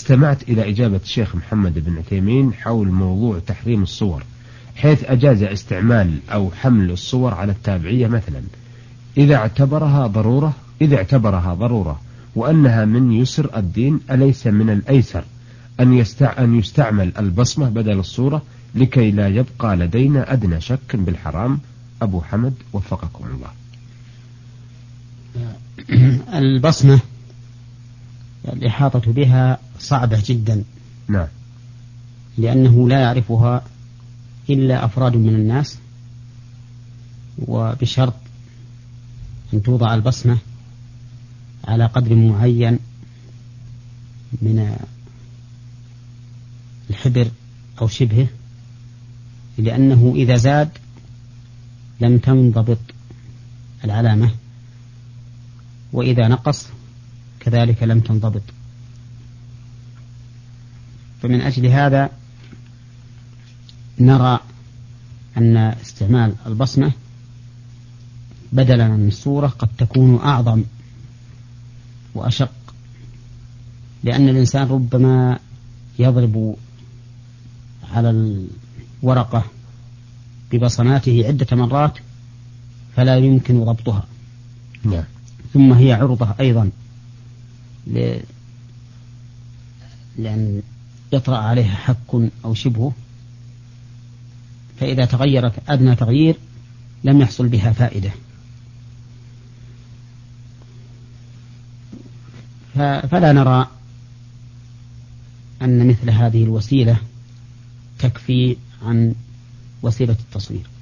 استمعت إلى إجابة الشيخ محمد بن عثيمين حول موضوع تحريم الصور، حيث أجاز استعمال أو حمل الصور على التابعية مثلا إذا اعتبرها ضرورة وأنها من يسر الدين، أليس من الأيسر أن يستعمل البصمة بدل الصورة لكي لا يبقى لدينا أدنى شك بالحرام؟ أبو حمد وفقكم الله. البصمة الإحاطة بها صعبة جدا. نعم. لأنه لا يعرفها إلا أفراد من الناس، وبشرط أن توضع البصمة على قدر معين من الحبر أو شبهه، لأنه إذا زاد لم تنضبط العلامة، وإذا نقص كذلك لم تنضبط. فمن أجل هذا نرى أن استعمال البصمة بدلا من الصورة قد تكون أعظم وأشق، لأن الإنسان ربما يضرب على الورقة ببصماته عدة مرات فلا يمكن ضبطها. نعم. ثم هي عرضة أيضا لأن يطرأ عليها حك أو شبهه، فإذا تغيرت أدنى تغيير لم يحصل بها فائدة. فلا نرى أن مثل هذه الوسيلة تكفي عن وسيلة التصوير.